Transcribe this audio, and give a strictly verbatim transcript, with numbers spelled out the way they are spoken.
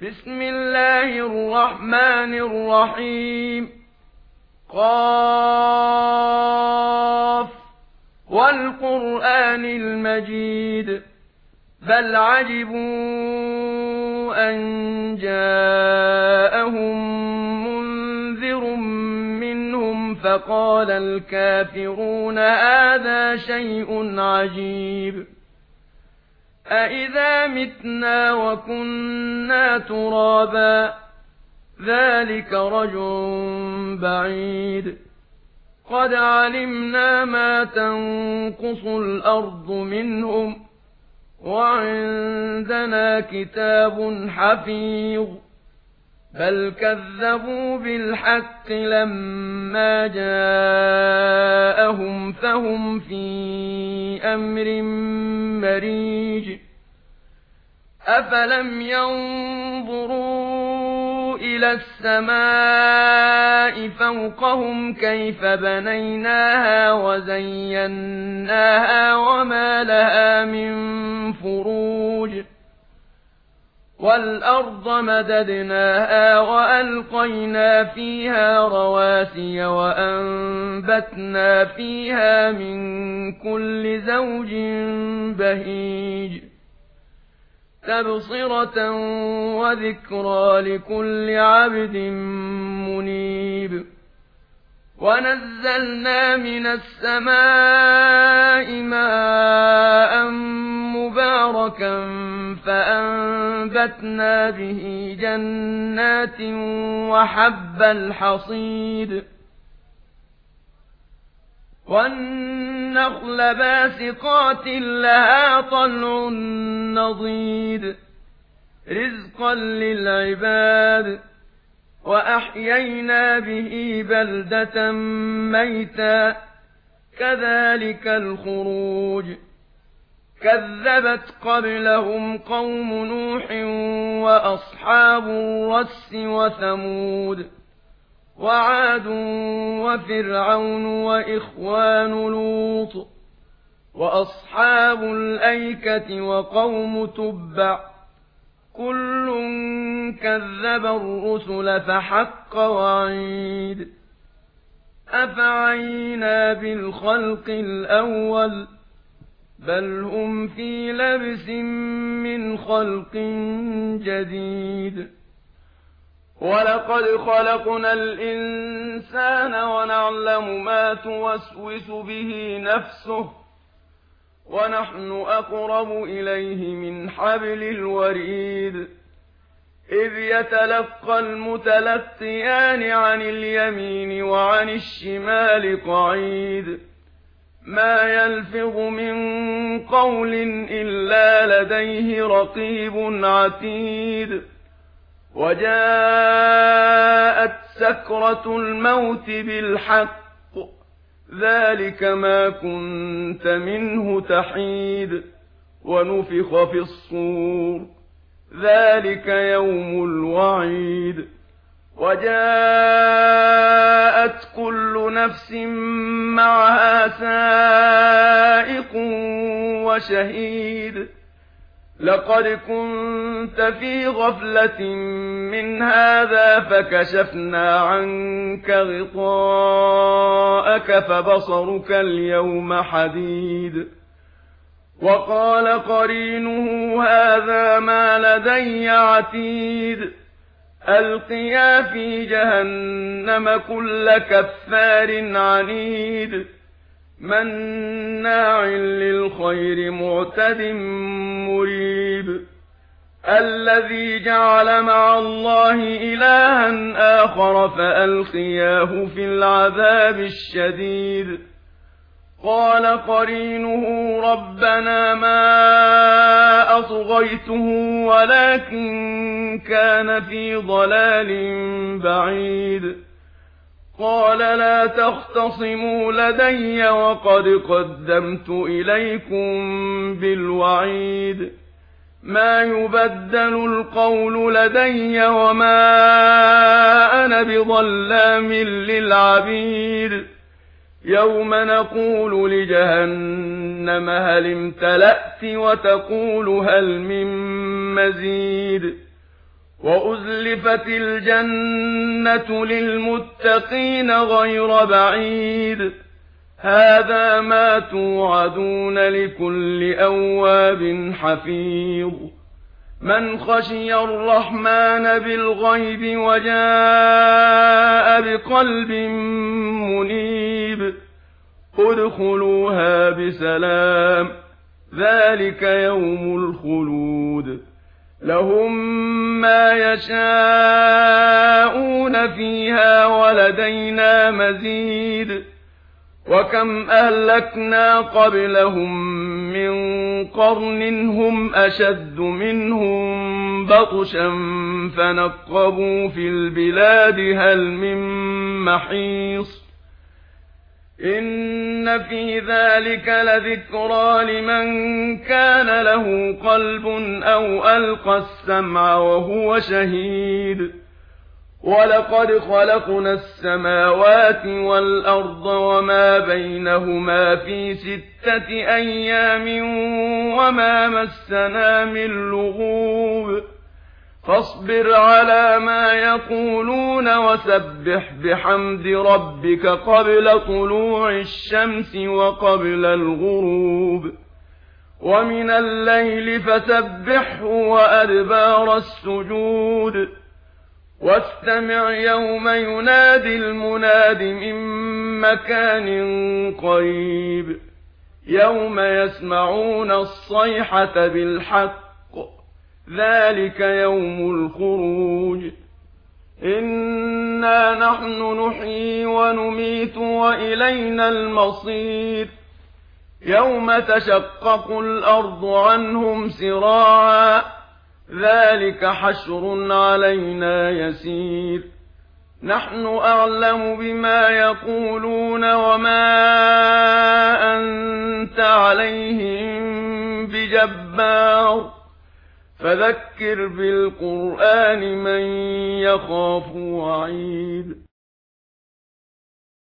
بسم الله الرحمن الرحيم. قاف والقرآن المجيد بل عجبوا أن جاءهم منذر منهم فقال الكافرون هذا شيء عجيب أإذا متنا وكنا ترابا ذلك رجع بعيد قد علمنا ما تنقص الأرض منهم وعندنا كتاب حفيظ بل كذبوا بالحق لما جاءهم فهم في أمر مريج أفلم ينظروا إلى السماء فوقهم كيف بنيناها وزيناها وما لها من فروج والأرض مددناها وألقينا فيها رواسي وأنبتنا فيها من كل زوج بهيج تبصرة وذكرى لكل عبد منيب ونزلنا من السماء ماء مباركا فأنبتنا به جنات وحب الحصيد والنخل باسقات لها طلع نضيد رزقا للعباد وأحيينا به بلدة ميتا كذلك الخروج كذبت قبلهم قوم نوح وأصحاب الرس وثمود وعاد وفرعون وإخوان لوط وأصحاب الأيكة وقوم تبع كل كذب الرسل فحق وعيد أفعينا بالخلق الأول بل هم في لبس من خلق جديد ولقد خلقنا الإنسان ونعلم ما توسوس به نفسه ونحن أقرب إليه من حبل الوريد إذ يتلقى المتلقيان عن اليمين وعن الشمال قعيد ما يلفظ من قول إلا لديه رقيب عتيد وجاءت سكرة الموت بالحق ذلك ما كنت منه تحيد ونفخ في الصور ذلك يوم الوعيد وجاءت كل نفس معها سائق وشهيد لقد كنت في غفلة من هذا فكشفنا عنك غطاءك فبصرك اليوم حديد وقال قرينه هذا ما لدي عتيد ألقيا في جهنم كل كفار عنيد مناع للخير معتد مريب الذي جعل مع الله إلها آخر فألقياه في العذاب الشديد قال قرينه ربنا ما أطغيته ولكن كان في ضلال بعيد قال لا تختصموا لدي وقد قدمت إليكم بالوعيد ما يبدل القول لدي وما أنا بظلام للعبيد يوم نقول لجهنم هل امتلأت وتقول هل من مزيد وأزلفت الجنة للمتقين غير بعيد هذا ما توعدون لكل أواب حفيظ من خشي الرحمن بالغيب وجاء بقلب منيب ادخلوها بسلام ذلك يوم الخلود لهم ما يشاءون فيها ولدينا مزيد وكم أهلكنا قبلهم من قرن هم أشد منهم بطشا فنقبوا في البلاد هل من محيص إن في ذلك لذكرى لمن كان له قلب أو ألقى السمع وهو شهيد ولقد خلقنا السماوات والأرض وما بينهما في ستة أيام وما مسنا من لغوب فاصبر على ما يقولون وسبح بحمد ربك قبل طلوع الشمس وقبل الغروب ومن الليل فسبحه وأدبار السجود واستمع يوم ينادي المناد من مكان قريب يوم يسمعون الصيحة بالحق ذلك يوم الخروج إنا نحن نحيي ونميت وإلينا المصير يوم تشقق الأرض عنهم سراعا ذلك حشر علينا يسير نحن أعلم بما يقولون وما أنت عليهم بجبار فذكر بالقرآن من يخاف وعيد